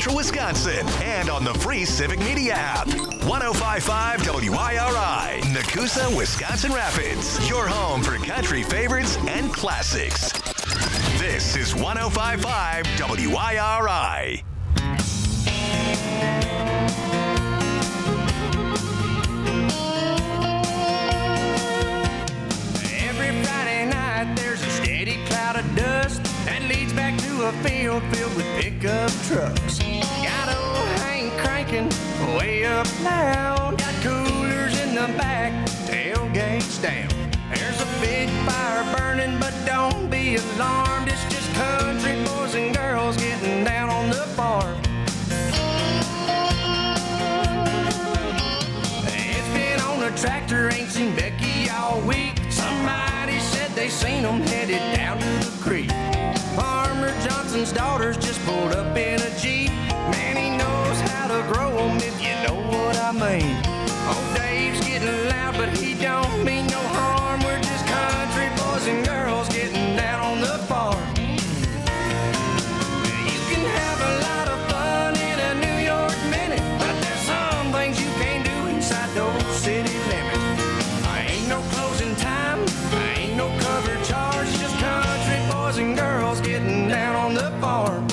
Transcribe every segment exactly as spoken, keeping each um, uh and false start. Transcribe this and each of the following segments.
Central Wisconsin and on the free Civic Media app. one oh five point five W I R I, Nakusa, Wisconsin Rapids. Your home for country favorites and classics. This is one oh five point five W I R I. Every Friday night there's a steady cloud of dust that leads back to a field filled with pickup trucks. Got old Hank cranking way up loud. Got coolers in the back, tailgates down. There's a big fire burning, but don't be alarmed. It's just country boys and girls getting down on the farm. It's been on a tractor, ain't seen Becky all week. Somebody said they seen them headed down to the creek. Farmer Johnson's daughters just pulled up in a Jeep. Man, he knows how to grow them, if you know what I mean. Old Dave's getting loud, but he don't mean no harm. We're just country boys and girls getting down on the farm. You can have a lot of fun in a New York minute, but there's some things you can't do inside those city limits. I ain't no closing time, I ain't no cover charge, just country boys and girls getting down on the farm.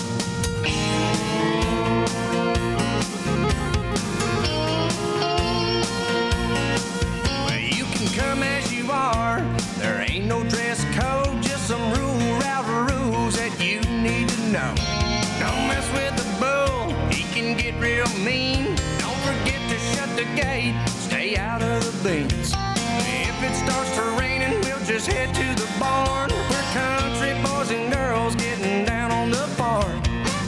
Come as you are, there ain't no dress code, just some rule route rules that you need to know. Don't mess with the bull, he can get real mean. Don't forget to shut the gate, stay out of the beans. If it starts to raining, we'll just head to the barn. We're country boys and girls getting down on the farm.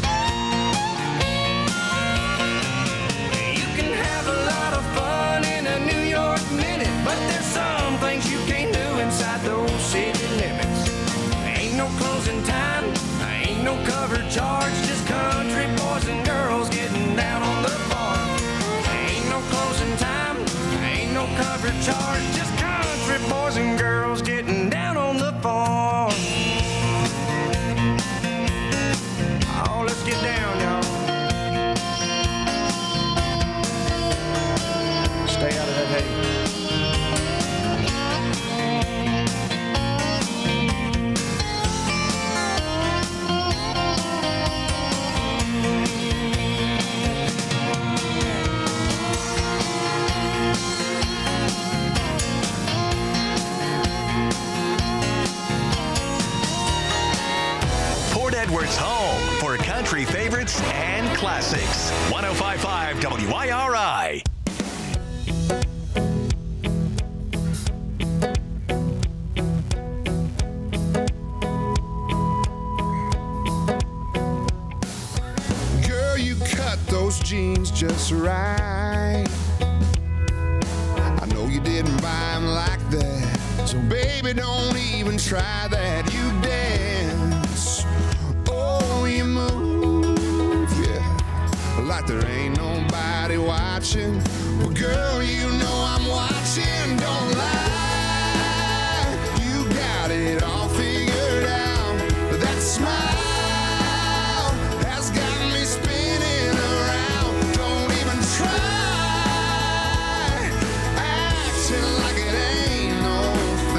You can have a lot of fun in a New York minute, but there's some things you can't do inside those city limits. Ain't no closing time, ain't no cover charge, just country boys and girls getting down on the farm. Ain't no closing time, ain't no cover charge, just country boys and girls getting down on the farm. Oh, let's get down, y'all. Stay out of that hay. Edwards home for country favorites and classics. one oh five point five W I R I. Girl, you cut those jeans just right. I know you didn't buy them like that, so baby, don't even try that. You dance, oh, you move, yeah, like there ain't nobody watching. Well, girl, you know I'm watching, don't lie. You got it all figured out. That smile has got me spinning around. Don't even try acting like it ain't no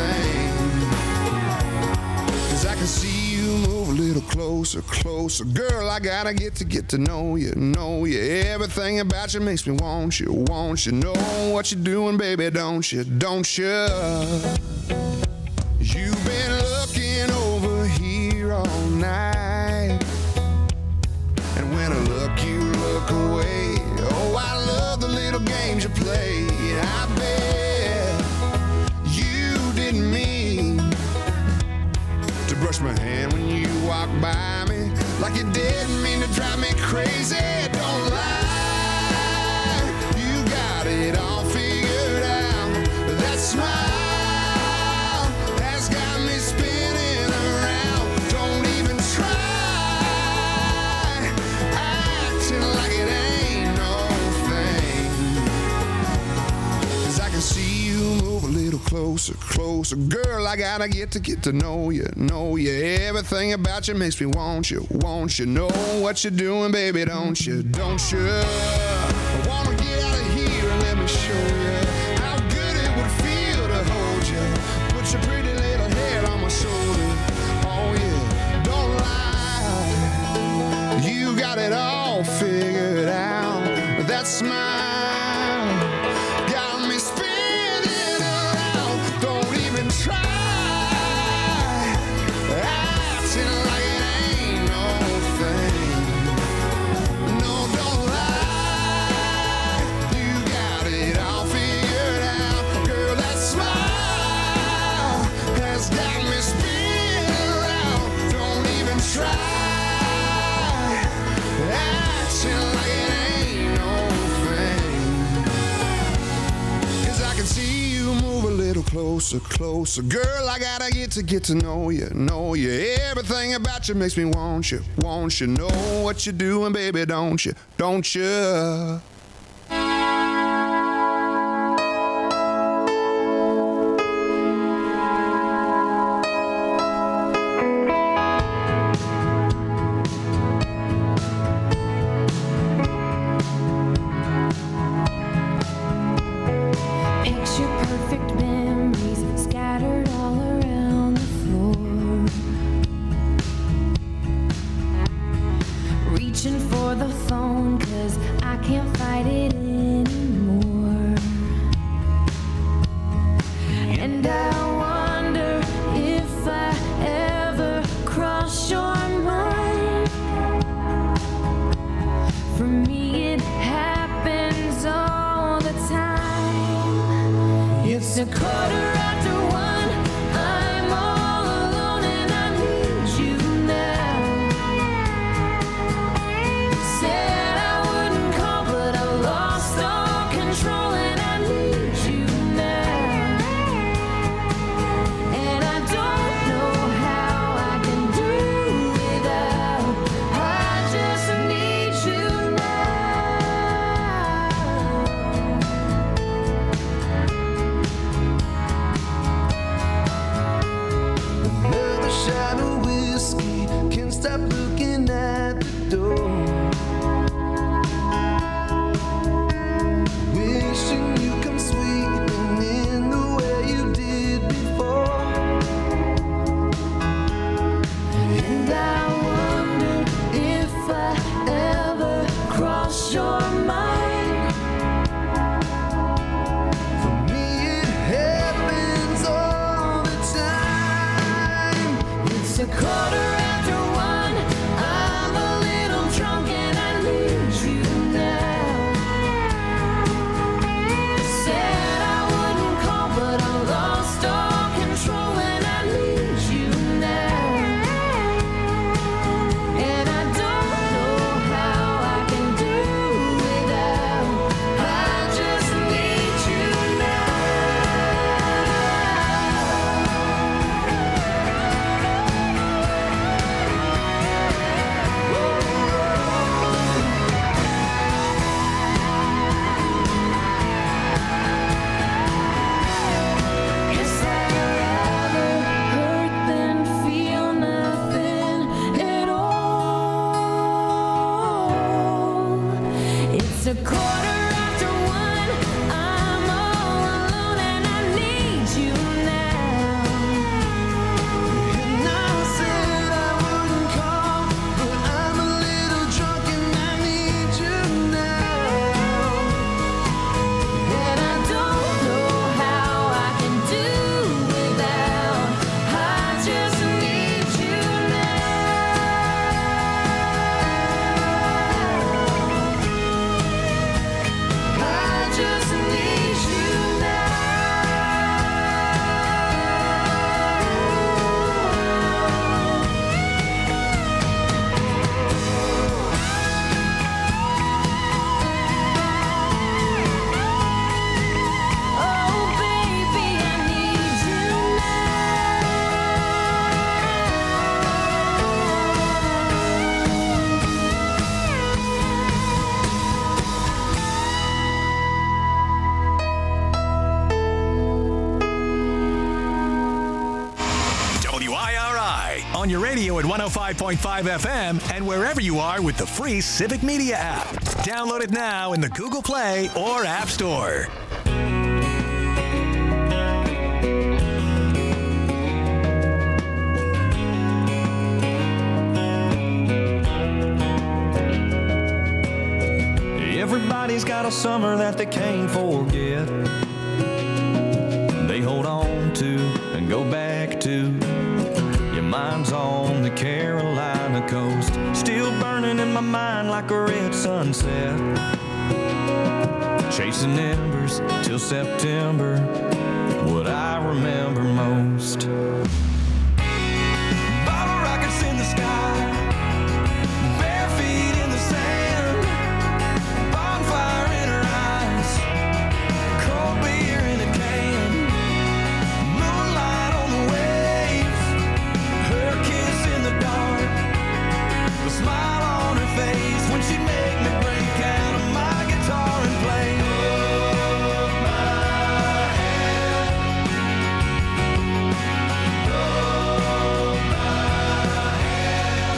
thing. 'Cause I can see you move a little closer, closer. Girl, I gotta get to get to know you, know you. Everything about you makes me want you, want you. Know what you're doing, baby, don't you, don't you? You've been looking over here all night, and when I look, you look away. Oh, I love the little games you play. I bet you didn't mean to brush my hand when you walk by me, like you didn't mean to drive me crazy. Don't lie, you got it all figured out. That smile has got me spinning around. Don't even try acting like it ain't no thing. 'Cause I can see you move a little closer. closer, closer. Girl, I gotta get to get to know you, know you. Everything about you makes me want you, want you. Know what you're doing, baby, don't you, don't you? I wanna get out of here and let me show you how good it would feel to hold you. Put your pretty little head on my shoulder. Oh yeah, don't lie. You got it all figured out. That smile got me spinning around. Don't even try acting like it ain't no thing. No, don't lie. You got it all figured out. Girl, that smile has got me spinning around. Don't even try acting like it ain't no thing. 'Cause I can see you move a little closer, closer. Girl, I gotta get to get to know you, know you. Everything about you makes me want you, want you. Know what you're doing, baby, don't you, don't you? Picture perfect memories scattered all around the floor. Reaching for the phone 'cause I can't fight it anymore. And I wonder if I ever cross your mind. For me it happens all the time. It's a quarter after one. I'm all alone and I need you now. Said I wouldn't call, but on your radio at one oh five point five F M and wherever you are with the free Civic Media app. Download it now in the Google Play or App Store. Everybody's got a summer that they can't forget. They hold on to and go back to. Your mind's on the Carolina coast, still burning in my mind like a red sunset. Chasing embers till September, what I remember most. Bottle rockets in the sky, bare feet in the sand, bonfire in her eyes, cold beer in a can, moonlight on the waves, her kiss in the dark, the smile on her face when she made me break out of my guitar and play. Hold my hand, hold my hand.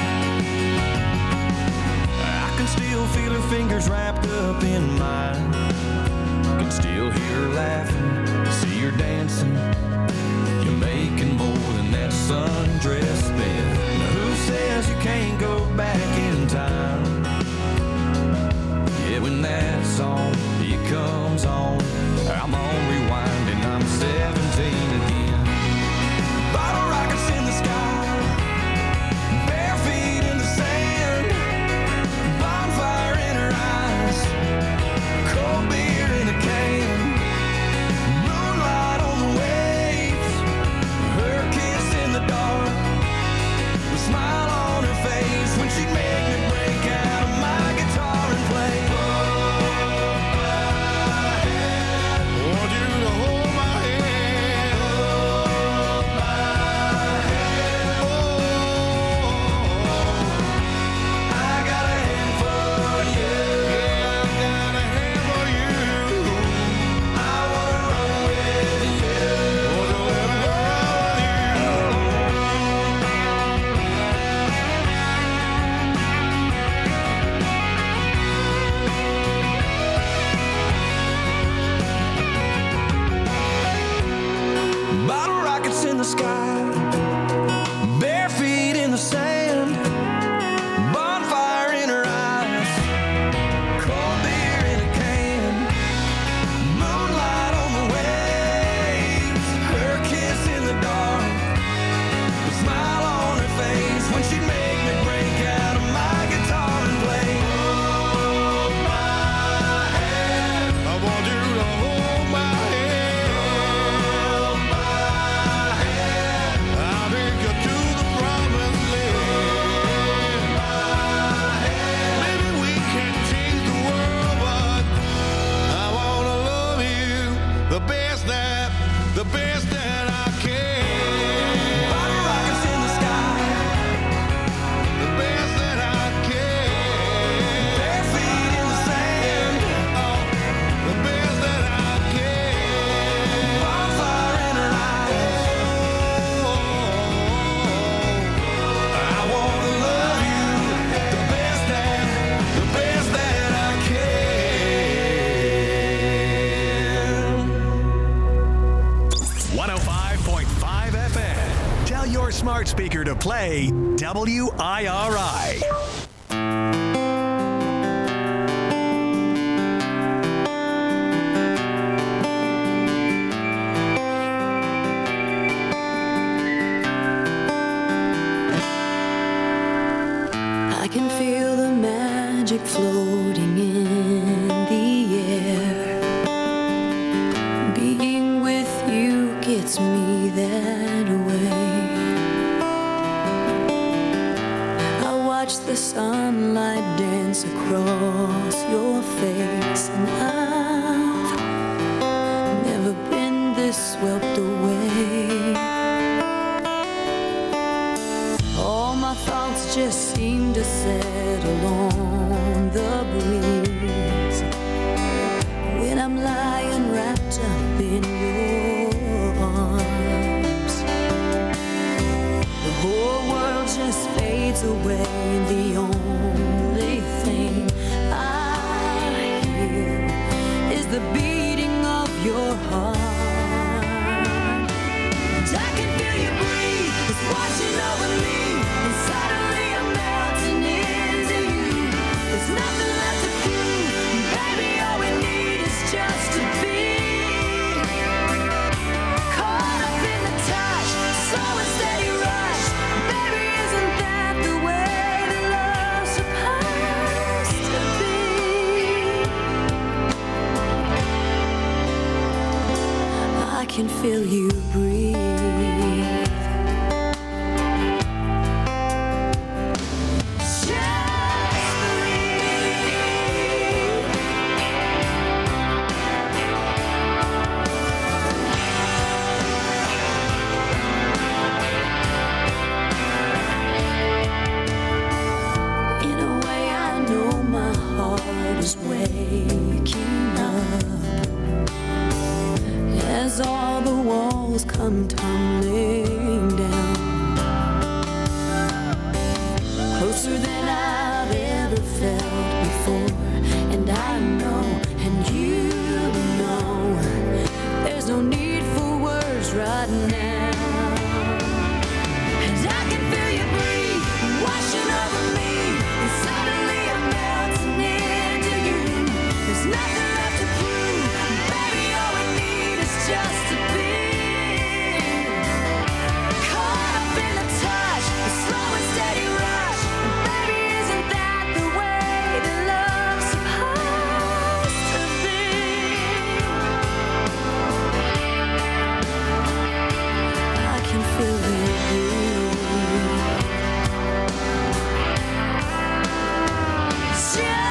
I can still feel her fingers wrapped up in mine, can still hear her laughing, see her dancing. You're making more than that sundress spent. Now who says you can't go back in time? Yeah, when that song, it comes on, I'm on rewind and I'm seventeen again. Bottle rockets in the sky, bare feet in the sand, bonfire in her eyes, cold beer in a can, moonlight on the waves, her kiss in the dark, the smile on her face when she made me break out of my guitar and play. Want you to hold my hand. Hold my hand. Oh, I got a hand for you. yeah, I got a hand for you. I wanna run with you. Want to let me run Bottle rockets in the sky, bare feet in the sand, bonfire in her eyes, cold beer in a can, moonlight on the waves, her kiss in the dark, the smile on her face when she'd make me break out of my guitar and play. Hold my hand, I want you to hold my hand. hold my hand. I'll take you to the promised land. Maybe we can't change the world, but I wanna love you the best that, the best that I can. Bottle rockets in the sky, The best that I can. bare feet in the sand, Oh, the best that I can. bonfire in her eyes. I wanna love you the best that, the best that I can. one oh five point five F M. Tell your smart speaker to play W I R I. I can feel the magic floating in the air. Being with you gets me that way. I watch the sunlight dance across your face, and I've never been this swept away. All my thoughts just seem to settle on the breeze when I'm lying wrapped up in your arms. The whole fades away. The only thing I hear is the beating of your heart. And I can feel you breathe, it's washing over me, and suddenly I'm melting into you. There's nothing left to prove, baby, all we need is just to be caught up in the touch, slow and steady rush. Baby, isn't that the way that love's supposed to be? I can feel you breathe. Is waking up as all the walls come tumbling down, closer than I've ever felt before. And I know, and you know, there's no need for words right now. And I can feel you breathe, washing over me, and suddenly I'm melting in. There's nothing left to prove, baby, all we need is just to be caught up in the touch, the slow and steady rush. Baby, isn't that the way that love's supposed to be? I can feel you breathe. Just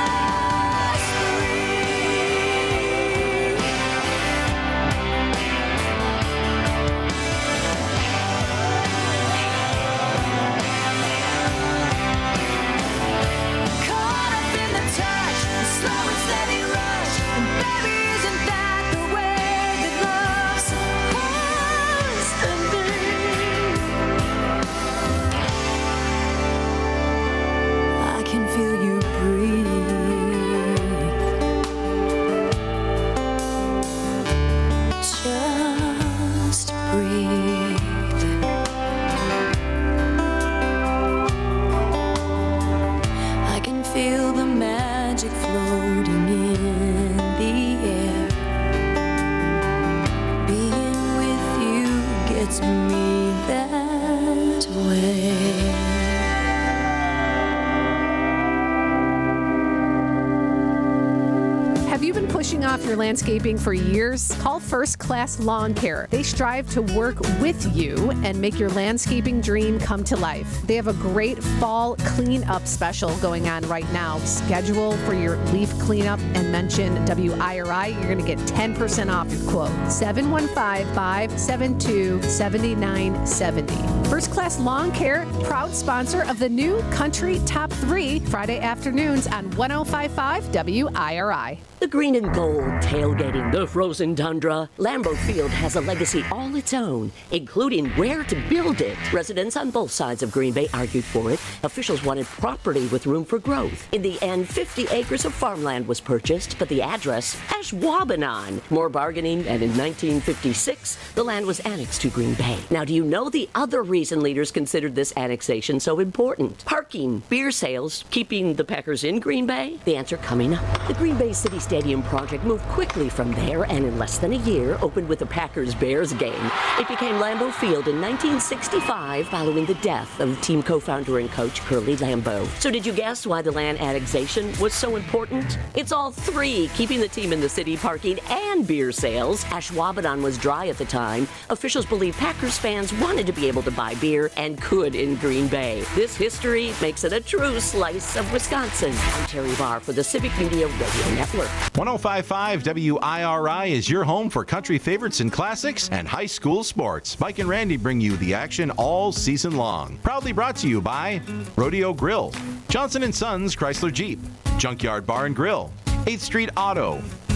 off your landscaping for years? Call First Class Lawn Care. They strive to work with you and make your landscaping dream come to life. They have a great fall cleanup special going on right now. Schedule for your leaf cleanup and mention W I R I. You're going to get ten percent off your quote. seven one five, five seven two, seven nine seven zero. First Class Lawn Care, proud sponsor of the new Country Top three, Friday afternoons on one oh five point five W I R I. The green and gold tailgating the frozen tundra. Lambeau Field has a legacy all its own, including where to build it. Residents on both sides of Green Bay argued for it. Officials wanted property with room for growth. In the end, fifty acres of farmland was purchased, but the address, Ashwaubenon. More bargaining, and in nineteen fifty-six, the land was annexed to Green Bay. Now, do you know the other reason leaders considered this annexation so important? Parking, beer sales, keeping the Packers in Green Bay? The answer coming up. The Green Bay City Stadium project moved quickly from there and in less than a year opened with the Packers-Bears game. It became Lambeau Field in nineteen sixty-five following the death of team co-founder and coach Curly Lambeau. So did you guess why the land annexation was so important? It's all three, keeping the team in the city, parking, and beer sales. Ashwaubenon was dry at the time. Officials believe Packers fans wanted to be able to buy beer and could in Green Bay. This history makes it a true slice of Wisconsin. I'm Terry Barr for the Civic Media Radio Network. one oh five point five W I R I is your home for country favorites and classics and high school sports. Mike and Randy bring you the action all season long. Proudly brought to you by Rodeo Grill, Johnson and Sons Chrysler Jeep, Junkyard Bar and Grill, eighth Street Auto,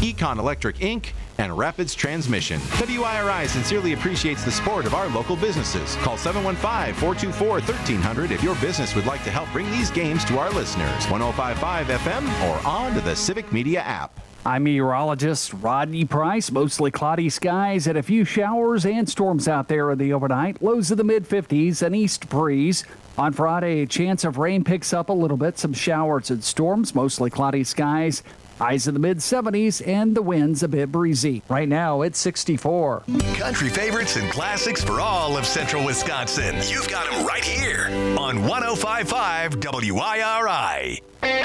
Econ Electric Incorporated, and Rapids Transmission. W I R I sincerely appreciates the support of our local businesses. Call seven one five, four two four, one three zero zero if your business would like to help bring these games to our listeners. one oh five point five F M or on to the Civic Media app. I'm meteorologist Rodney Price. Mostly cloudy skies and a few showers and storms out there in the overnight. Lows of the mid fifties, an east breeze. On Friday, a chance of rain picks up a little bit. Some showers and storms, mostly cloudy skies. Highs in the mid seventies and the winds a bit breezy. Right now, it's sixty-four. Country favorites and classics for all of central Wisconsin. You've got them right here on one oh five point five W I R I.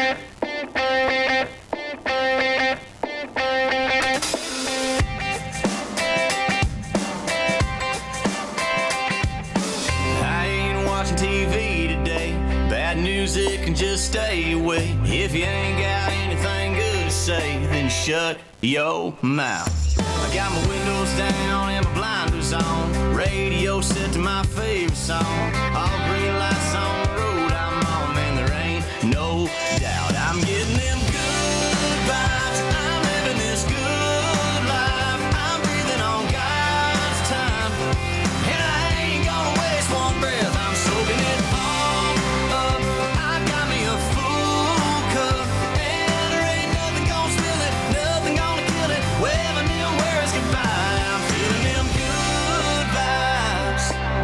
I ain't watching T V today. Bad news, it can just stay away. If you ain't got anything good to say, then shut your mouth. I got my windows down and my blinders on. Radio set to my favorite song. All green lights on the road I'm on, man, there ain't no doubt. I'm getting them good vibes. I'm living this good life. I'm breathing on God's time, and I ain't gonna waste one breath. I'm soaking it all up. I got me a full cup, and there ain't nothing gonna spill it, nothing gonna kill it. Waving them words goodbye. I'm feeling them good vibes.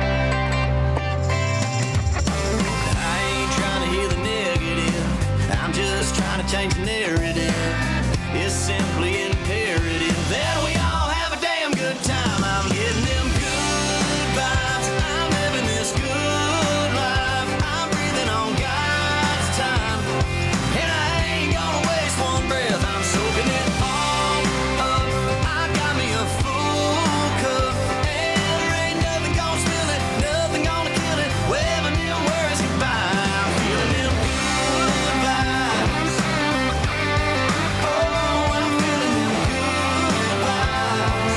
I ain't trying to hear the negative. I'm just trying to change the narrative. It's simply imperative that we all have a damn good time. I'm getting them good vibes. I'm living this good life. I'm breathing on God's time, and I ain't gonna waste one breath. I'm soaking it all up. I got me a full cup, and there ain't nothing gonna spill it, nothing gonna kill it. Waving them words goodbye. I'm feeling them good vibes. Oh, I'm feeling them good vibes.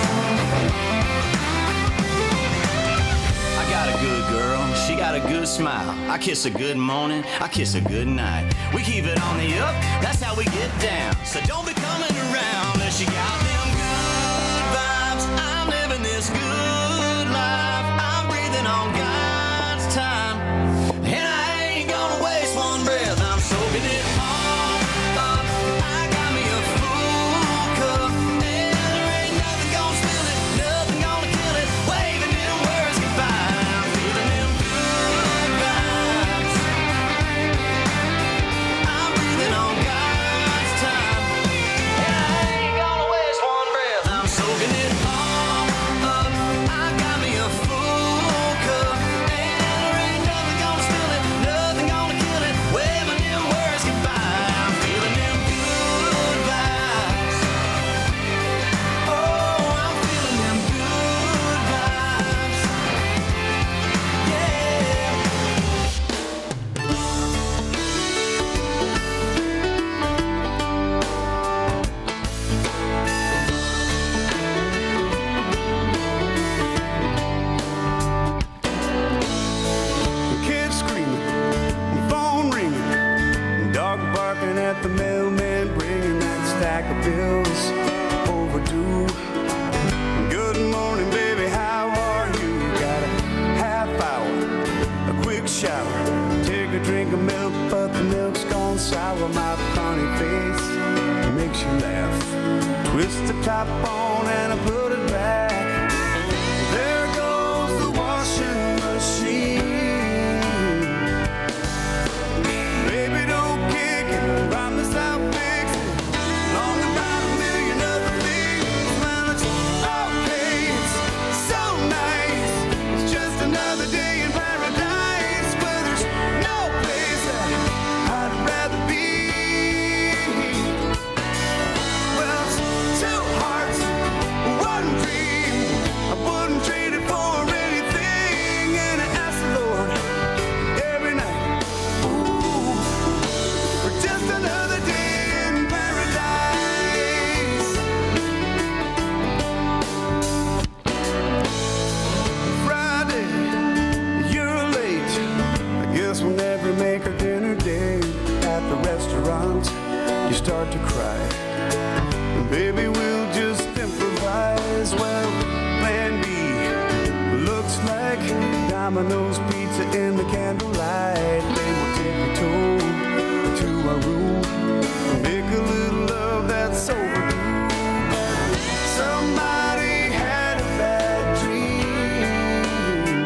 I got a good girl, she got a good smile. I kiss a good morning, I kiss a good night. We keep it on the up, that's how we get down. So don't be coming around unless you got them good vibes. I'm living this good life. I'm breathing on God's time, and I ain't gonna waste one breath. I'm soaking it all up. I got me a full cup, and there ain't nothing gonna spill it, nothing gonna kill it. Waving them words goodbye. I'm feeling them good vibes. I'm breathing on God's time, and I ain't gonna waste one breath. I'm soaking it all up. I got me a full cup, and there ain't nothing gonna spill it, nothing gonna kill it. Waving them words goodbye. I'm feeling them good vibes. Oh, I'm feeling them good vibes. Kids screaming, phone ringing, dog barking at the mailman, bringing that stack of bills overdue. Good morning, baby, how are you? Got a half hour, a quick shower, take a drink of milk, but the milk's gone sour. My funny face makes you laugh. Twist the top on and I put it back. There goes the washing machine. Baby, don't kick it, promise I'll fix it. Long about a million other things. Well, it's okay, it's so nice. It's just another day in paradise, where there's no place that I'd rather be. Well, it's two hearts, one dream. I wouldn't trade it for anything, and I ask the Lord every night, ooh, for just another day in paradise. Friday, you're late. I guess we'll never make our dinner date. At the restaurant, you start to cry. Baby, we'll just improvise. Well, plan B looks like Domino's pizza in the candlelight. Then we'll take a tour to our room, make a little love that's overdue. Somebody had a bad dream.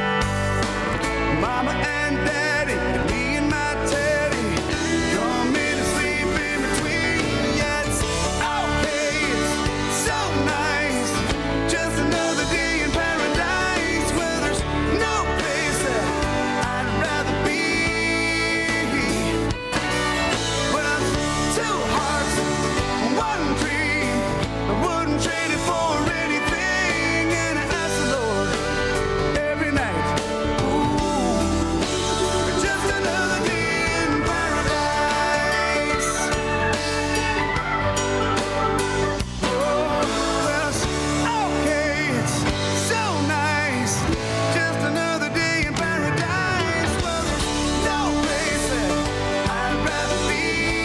Mama and Daddy, me and my Teddy, come in and sleep in between. Yeah, it's okay, it's so nice. Just another day in paradise where there's no place that I'd rather be. Well, two hearts, one dream. I wouldn't trade it for anything. And I ask the Lord every night, ooh, just another day in paradise. Oh, well, it's okay, it's so nice. Just another day in paradise. Well, there's no place that I'd rather be.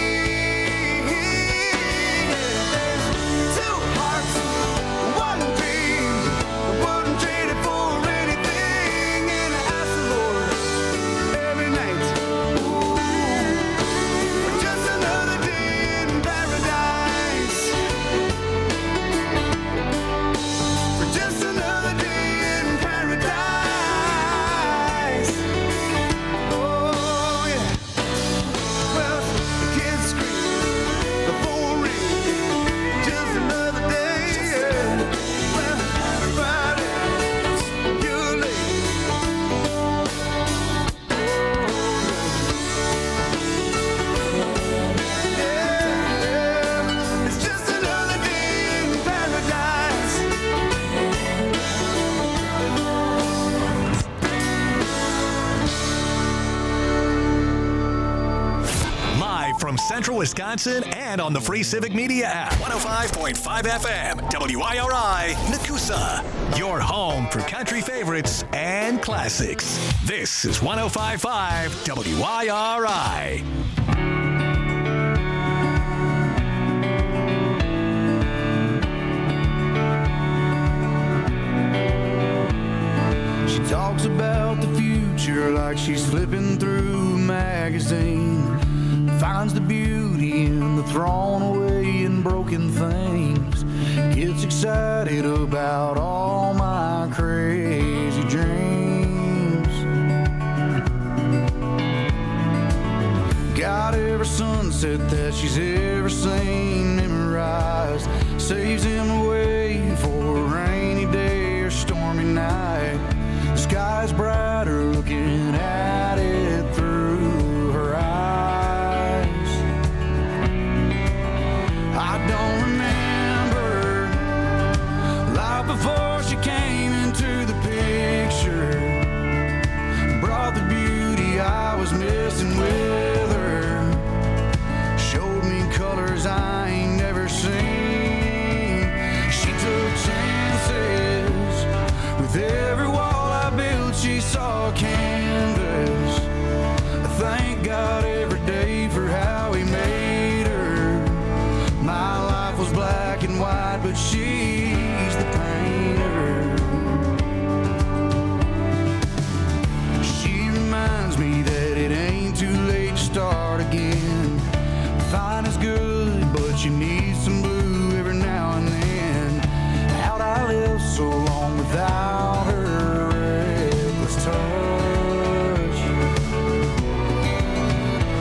There's two hearts, one dream. I wouldn't trade it for anything. And I ask the Lord every night, ooh, just another day in paradise. For just another day in paradise. Oh, yeah. Well, the kids scream, the phone rings, just another day, yeah. Well, Friday, you're late. Yeah, it's just another day in paradise. Live from Central Wisconsin and on the free Civic Media app. one oh five point five F M, W I R I, Nakusa. Your home for country favorites and classics. This is one oh five point five W I R I. She talks about the future like she's flipping through a magazine. Finds the beauty in the thrown away and broken things. Gets excited about all my crazy dreams. Got every sunset that she's ever seen memorized. Saves him away for a rainy day or stormy night. The sky's brighter looking at it through her eyes. I don't remember life before she came into the picture. Brought the beauty I was missing with her. Showed me colors I ain't never seen. She took chances with every wall I built. She saw canvas. I thank God every day for how he made her. My life was black and white, but she's the painter. She reminds me that it ain't too late to start again. Fine is good, but you need some blue every now and then. How'd I live so long without her reckless touch?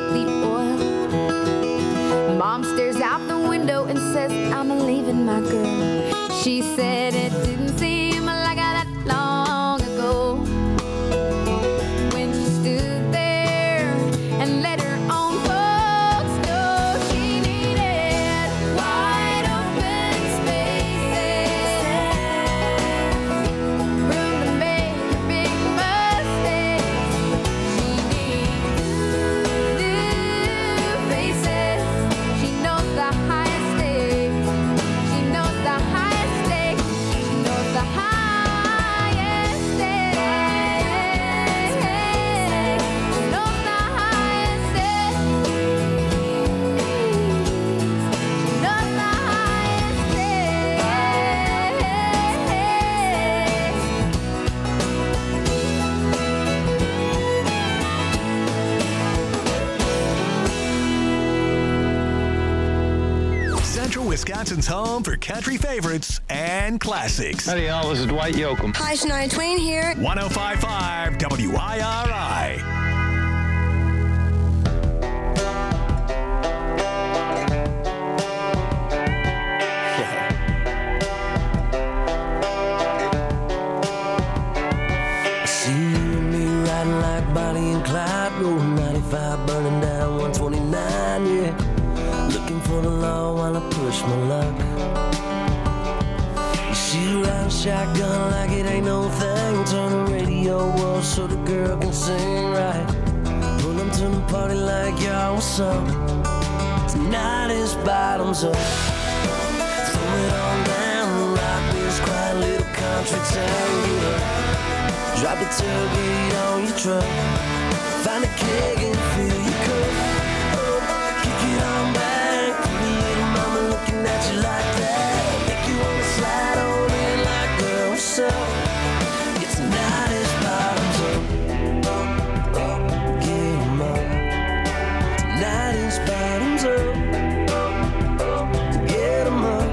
the oil. Mom stares out the window and says, I'm leaving my girl. She said it didn't seem like that long ago when she stood there and let her own folks know she needed wide open spaces, room to make her big mistakes. She needs new faces. She knows the highest stakes. She knows the highest stakes. She knows the highest stakes. She knows the highest stakes. She knows the highest Central Wisconsin's home for country favorites and classics. Howdy, y'all. This is Dwight Yoakam. Hi, Shania Twain here. one oh five point five W I R I. See you and me riding like Bonnie and Clyde, rolling ninety-five, burning down one twenty-nine, yeah. Looking for the law while I push my luck. You shoot around shotgun like it ain't no thing. Turn the radio off so the girl can sing right. Pull them to the party like y'all, what's up? Tonight is bottoms up. Throw it on down, rock this quiet little country town, get up. Drop the tailgate on your truck. Find a keg and fill your cup. Oh, kick it on back. Pretty little mama looking at you like that. Make you wanna slide on in like, girl, what's up? Yeah, tonight is bottoms up. Up, up, get 'em up. Tonight is bottoms up. Up, up, get 'em up.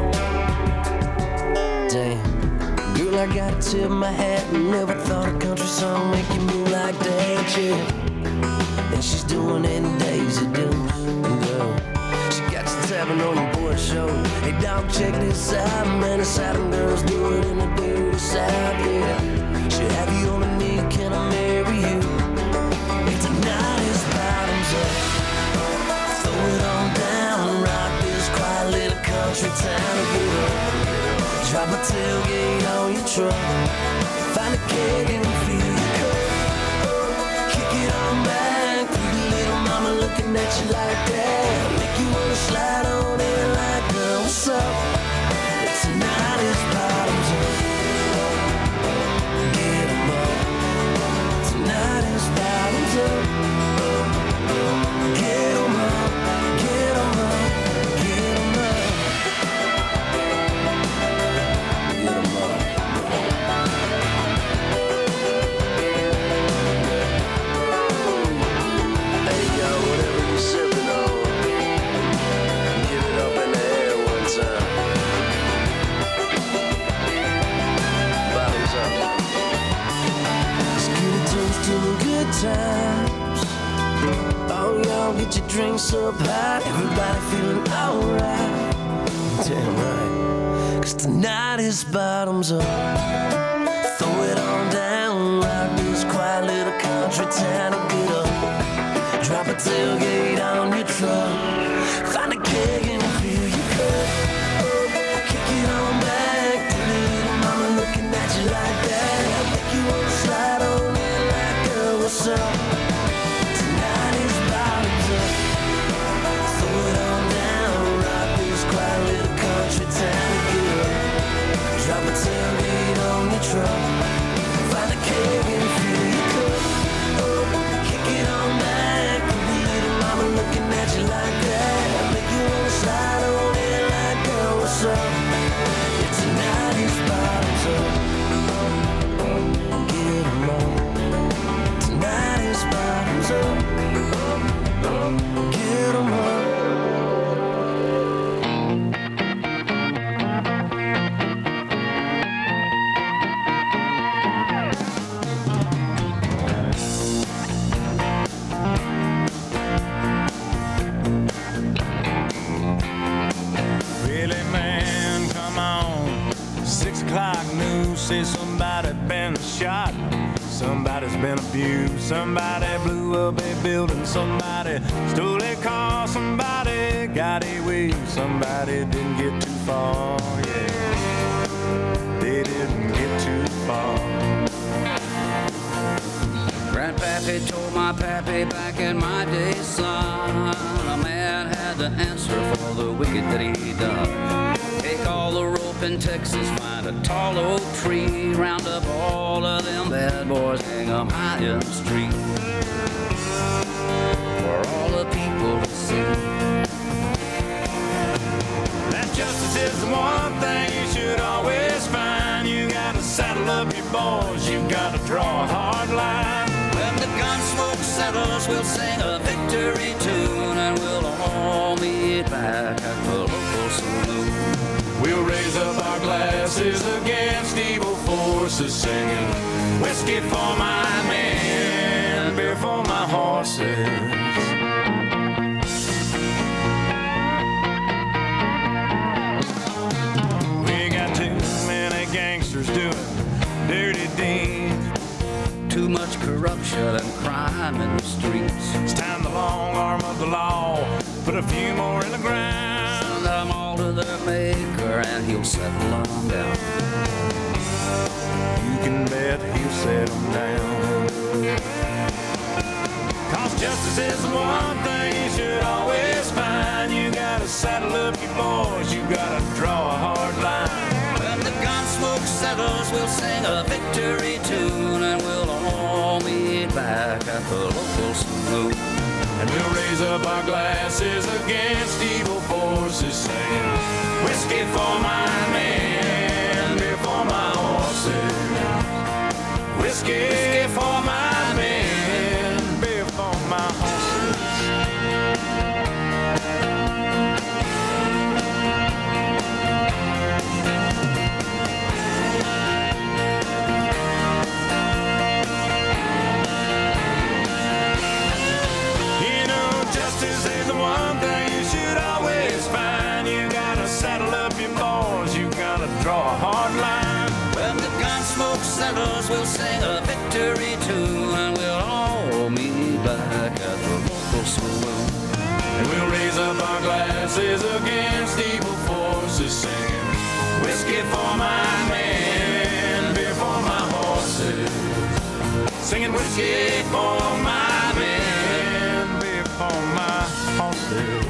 Damn. Girl, I gotta tip my hat and never thought a country song make you move like that, yeah. And she's doing it in Daisy Dukes, girl. She got you tapping on your board shoulder. Hey, dog, check this out, man. The Southern girls do it in the dirty South, yeah. She'll have you on the knee, can I marry you? And tonight is bottoms up. Throw it on down, rock this quiet little country town to get up. Drop a tailgate on your truck. Find a keg and fill your cup. Kick it on back. Pretty little mama looking at you like that. Make you wanna slide on in like, girl, what's up? Tonight is bottoms up. Get 'em up. Tonight is bottoms up. Get 'em up. Get 'em up. Get 'em up. Hey, yo, whatever you're sipping on, get it up in the air one time. Bottoms up. Let's get a toast to the good times. Oh, y'all, get your drinks up high. Everybody feeling alright. Damn right. 'Cause tonight is bottoms up. Throw it on down, rock this quiet little country town to get up. Drop a tailgate on your truck. Find a keg and fill your cup. Kick it on back. Pretty little mama looking at you like that. Make you wanna slide on in like, girl, what's up? Tonight is bottoms up. Throw it on down, rock this quiet little country town to get up. Drop a tailgate on your truck. Find a keg and fill your cup. Kick it on back. Pretty little mama looking at you like that. say somebody been shot, somebody's been abused, somebody blew up a building, somebody stole a car, somebody got away, somebody didn't get too far, yeah, they didn't get too far. Grandpappy told my pappy back in my day, son, a man had to answer for the wicked that he done. Take all the rope in Texas, find a tall oak tree, round up all of them bad boys, hang them high in the street, for all the people to see. That justice is the one thing you should always find. You gotta saddle up your boys, you gotta draw a hard line. When the gun smoke settles, we'll sing a victory tune, and we'll all meet back at the local saloon. We'll raise up our glasses against evil forces, singing whiskey for my men, beer for my horses. We got too many gangsters doing dirty deeds, too much corruption and crime in the streets. It's time the long arm of the law put a few more in the ground. Send them all to their maker and he'll settle them down. You can bet he'll settle down. Cause justice is the one thing you should always find. You gotta saddle up your boys, you gotta draw a hard line. When the gun smoke settles, we'll sing a victory tune, and we'll all meet back at the local saloon. And we'll raise up our glasses against evil forces, saying whiskey for my men, beer for my horses. Whiskey for my men, beer for my horses. Justice is the one thing you should always find. You gotta saddle up your boys, you gotta draw a hard line. When the gun smoke settles, we'll sing a victory tune, and we'll all meet back at the local saloon. And we'll raise up our glasses against evil forces, singing whiskey for my men, beer for my horses. Singing whiskey for my men, beer for my horses.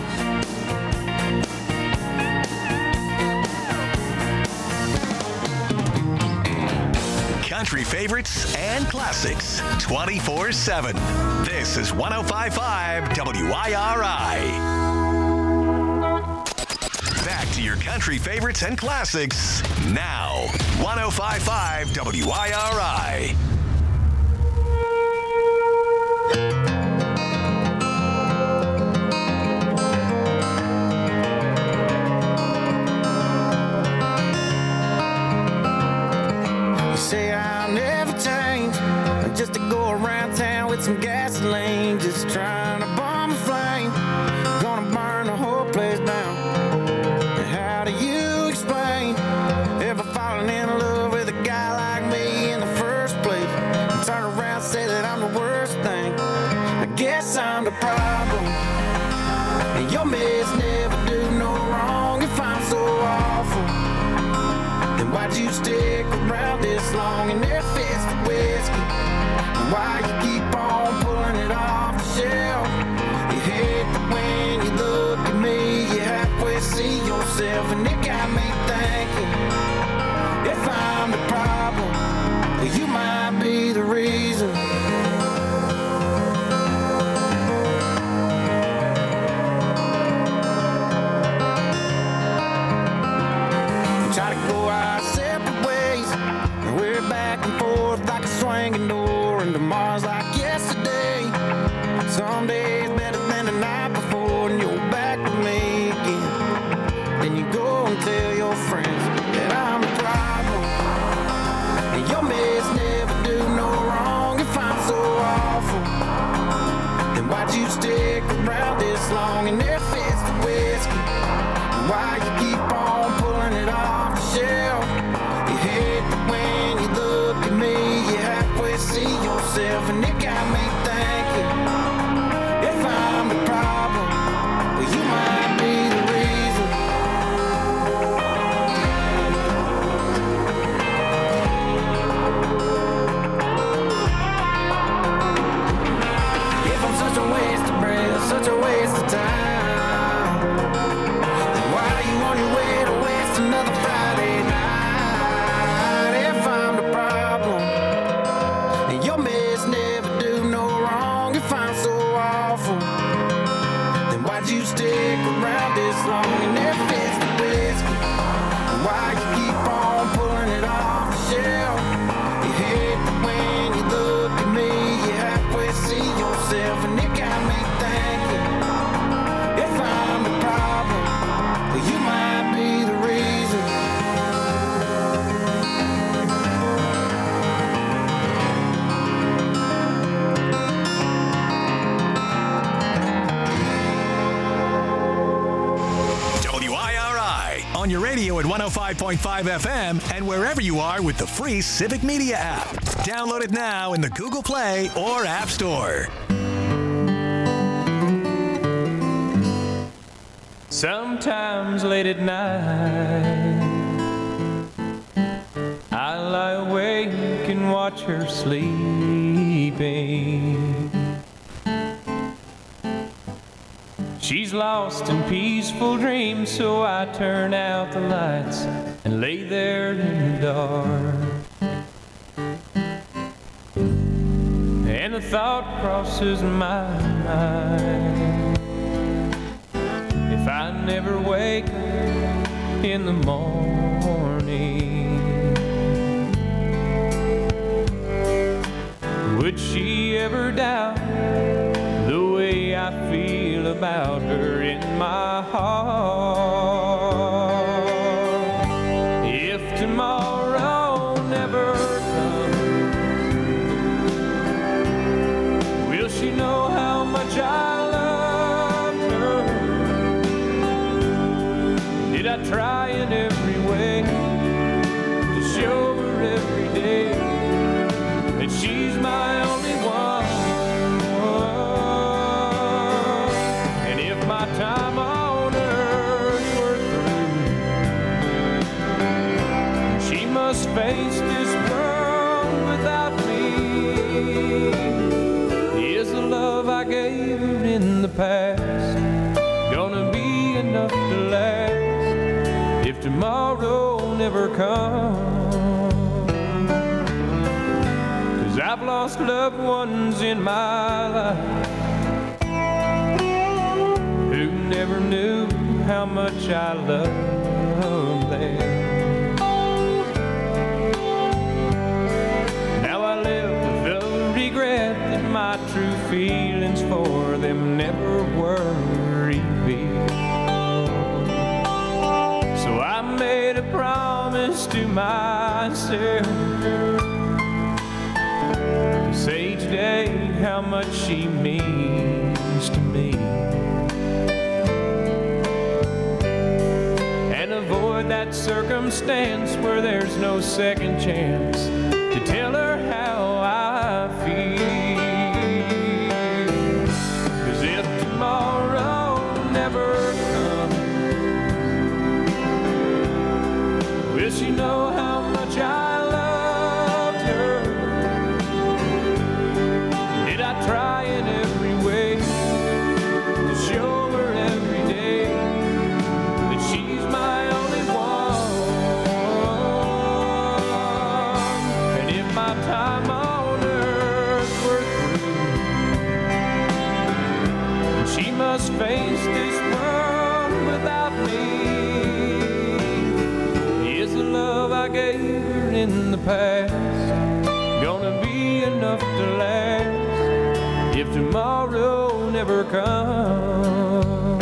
Country favorites and classics twenty-four seven. This is one oh five point five W I R I. Back to your country favorites and classics now. one oh five point five W I R I. Say I'll never change, just to go around town with some gasoline, just trying to bomb a flame, gonna burn the whole place down. And how do you explain ever falling in love with a guy like me in the first place, and turn around and say that I'm the worst thing? I guess I'm the problem, and your mess never do no wrong. If I'm so awful, then why'd you stick around this long in their fist of whiskey? And why you keep on pulling it off the shelf? You hate that when you look at me, you halfway see yourself, and it got me thinking, if I'm the problem, you might be the reason. Try to go our separate ways, and we're back and forth like a swinging door, and tomorrow's like yesterday. Some days better than the night before, and you're back with me again. Then you go and tell your friends that I'm the problem, and your mess never do no wrong. If I'm so awful, then why'd you stick around this long in their fist of whiskey? And why you keep on pulling it off the shelf? You hate that when you stick around this long and if it's the whiskey? Why you keep on pulling it off the shelf? You hate that when you look at me, you halfway see yourself, and it got me thinking, if I'm the problem, well, you might be the reason. W I R I on your radio at one oh five point five F M and wherever you are with the free Civic Media app. Download it now in the Google Play or App Store. Sometimes late at night, I lie awake and watch her sleeping. She's lost in peaceful dreams, so I turn out the lights and lay there in the dark. And the thought crosses my mind, if I never wake up in the morning, would she ever doubt the way I feel about her in my heart? If tomorrow never comes, will she know how much I loved her? Did I try in every way to show her every day that she's my only one? And if my time on earth were through, she must face this world without me. Is the love I gave her in the past gonna be enough to last if tomorrow never comes? 'Cause I've lost loved ones in my life who never knew how much I loved them. Now I live with the regret that my true feelings for them never were revealed. So I made a promise to myself to say each day how much she means to me, and avoid that circumstance where there's no second chance to tell her how I feel. 'Cause if tomorrow never comes, will she know how much I loved her? Did I try in every way to show her every day that she's my only one? And if my time on earth were through, she must face this world without me. Is the love I gave her in the past gonna be enough to last if tomorrow never comes?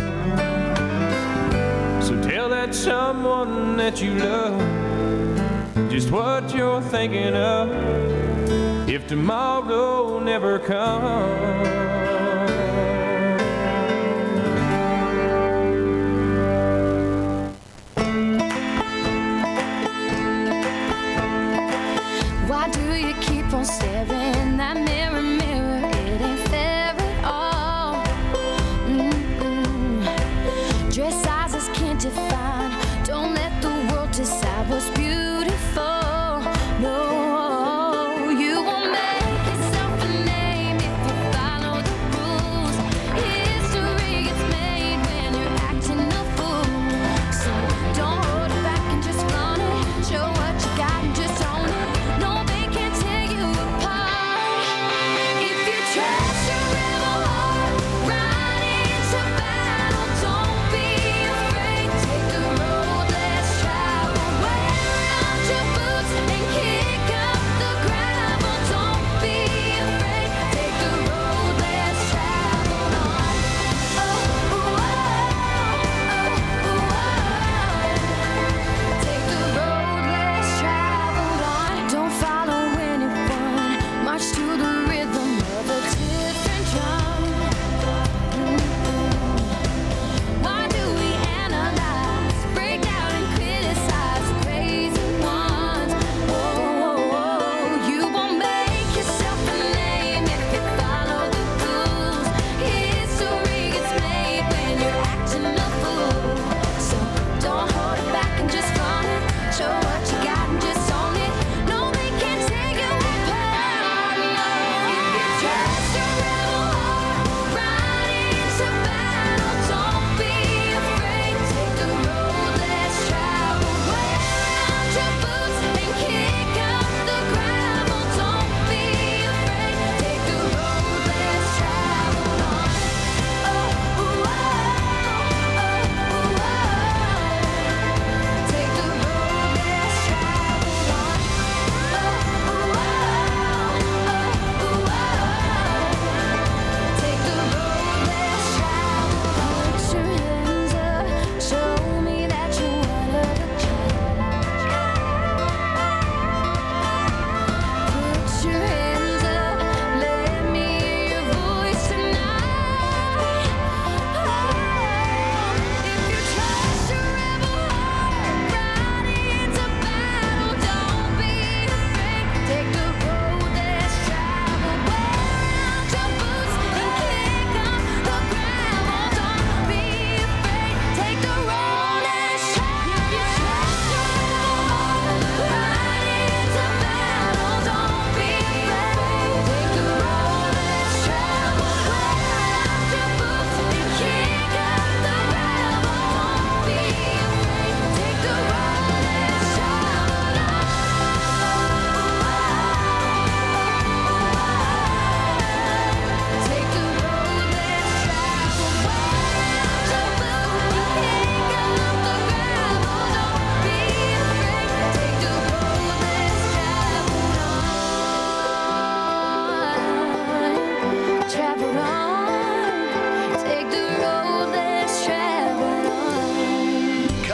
So tell that someone that you love just what you're thinking of if tomorrow never comes. Why do you keep on staring that mirror, mirror? It ain't fair at all. Mm-mm. Dress sizes can't define. Don't let the world decide what's beautiful. No, you won't make yourself a name if you follow the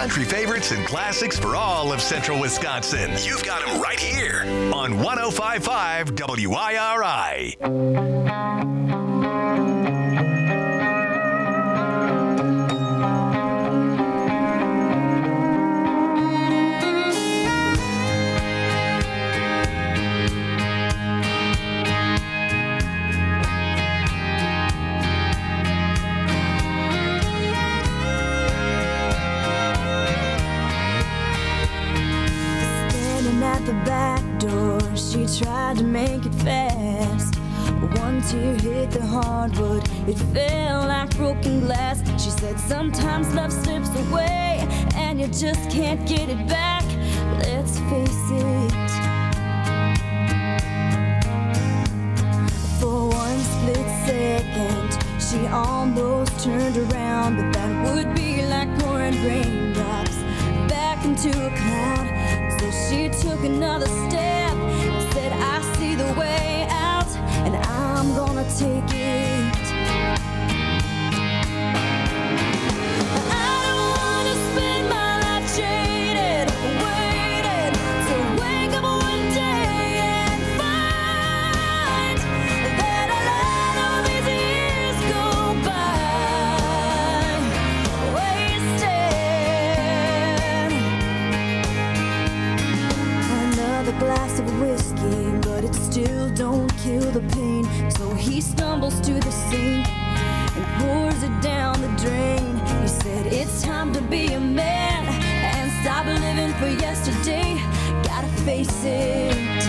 country favorites and classics for all of central Wisconsin. You've got them right here on one oh five point five W I R I. At the back door, she tried to make it fast. One tear hit the hardwood, it fell like broken glass. She said sometimes love slips away and you just can't get it back. Let's face it. For one split second, she almost turned around, but that would be like pouring raindrops back into a cloud. So she took another step and said, I see the way out, and I'm gonna take it. I don't wanna spend my life jaded, waiting to wake up one day and find that I let all these years go by, wasted. Another glass of whiskey, but it still don't kill the pain. So he stumbles to the sink and pours it down the drain. He said, it's time to be a man and stop living for yesterday. Gotta face it.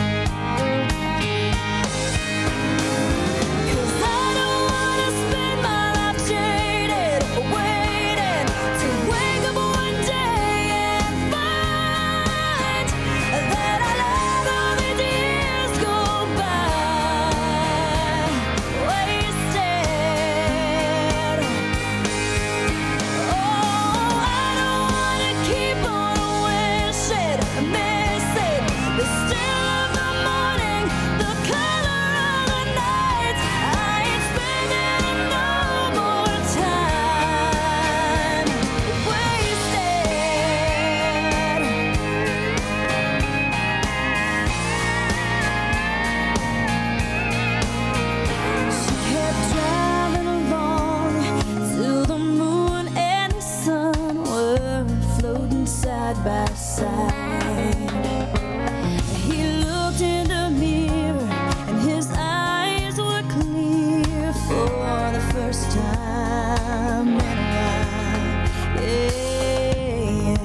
'Cause I don't wanna spend my life jaded, waiting to wake up one day and find that I let all these years go by, wasted. Oh, I don't wanna keep on wishing, missing the still of the morning, the color of the night. I ain't spending no more time wasted. She kept driving along till the moon and the sun were floating side by side. He looked in the mirror and his eyes were clear for the first time in a while. Yeah.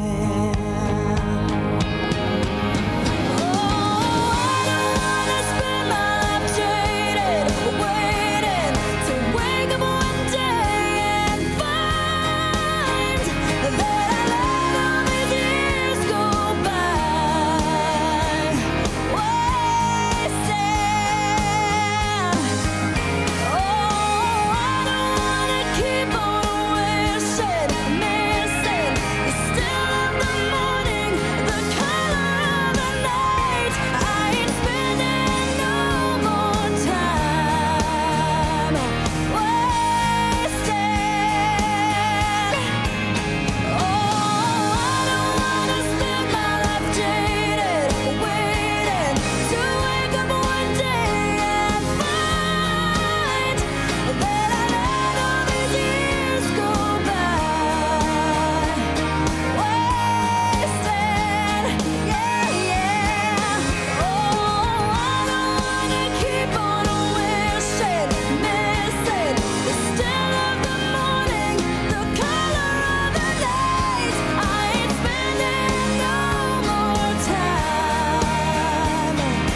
Oh, I don't wanna spend my life jaded, waiting to wake up one day and find that I let all these years go by, wasted. Oh, I don't wanna keep on wishing, missing the still of the morning, the color of the night. I ain't spending no more time wasted. Oh, I don't wanna spend my life jaded, waiting to wake up one day and find that I let all these years go by, wasted. Yeah, yeah. Oh, I don't wanna keep on wishing, missing the still of the morning, the color of the night. I ain't spending no more time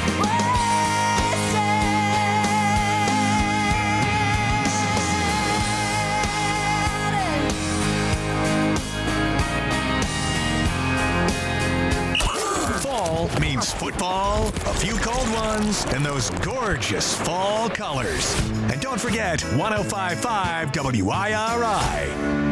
wasted. Fall means football, a few cold ones, and those gorgeous fall colors. And don't forget one oh five point five W I R I.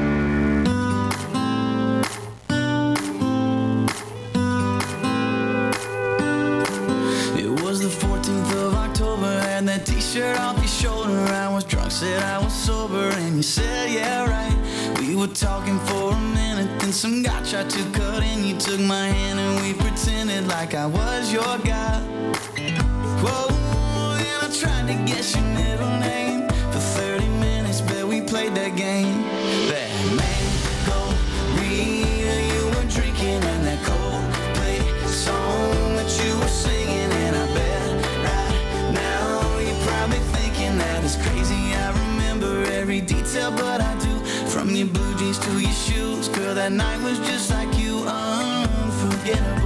It was the fourteenth of October, and that t-shirt off your shoulder. I was drunk, said I was sober, and you said, yeah, right. We were talking for a minute. it, then some guy tried to cut in. You took my hand and we pretended like I was your guy. Whoa, and I tried to guess your middle name. For thirty minutes, bet we played that game. That mango reader you were drinking and that Coldplay song that you were singing. And I bet right now you're probably thinking that it's crazy. I remember every detail, but I do. From your blue jeans to your shoes, girl, that night was just like you, unforgettable.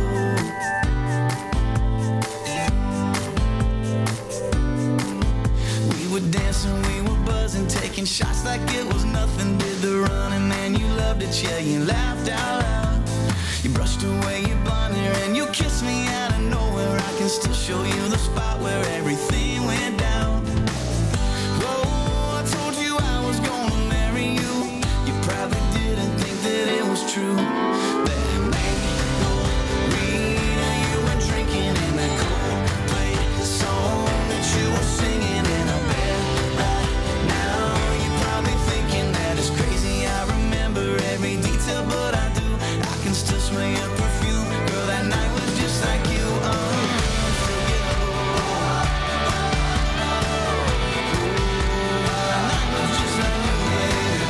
We were dancing, we were buzzing, taking shots like it was nothing. Did the running, man, you loved it, yeah, you laughed out loud. You brushed away your blonde hair and you kissed me out of nowhere. I can still show you the spot where everything went down. Whoa, I told you I was gonna marry you. You probably didn't think that it was true. That mango reader you were drinking and that Coldplay song that you were singing. And I bet right now you're probably thinking that it's crazy. I remember every detail, but I do. I can still smell your perfume. Girl, that night was just like you, unforgettable. That night was just like you, baby.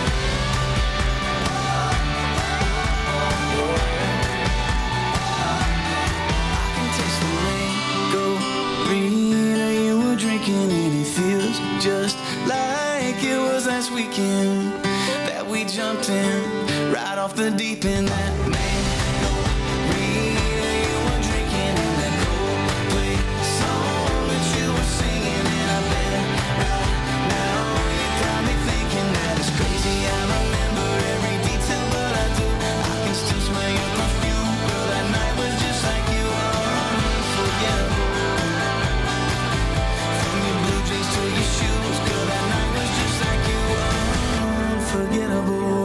I can taste the mango reader you were drinking, and it feels just like it was last weekend that we jumped in right off the deep end. That mango reader you were drinking and that Coldplay song that you were singing. And I bet right now you're probably thinking that it's crazy. I remember every detail, but I do. I can still smell your perfume. Girl, that night was just like you, unforgettable. From your blue jeans to your shoes, girl, that night was just like you, unforgettable.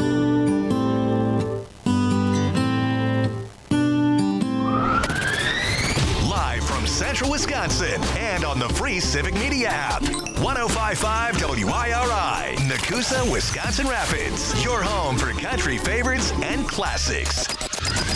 Live from Central Wisconsin and on the free Civic Media app. one oh five point five W I R I, Nakusa, Wisconsin Rapids. Your home for country favorites and classics.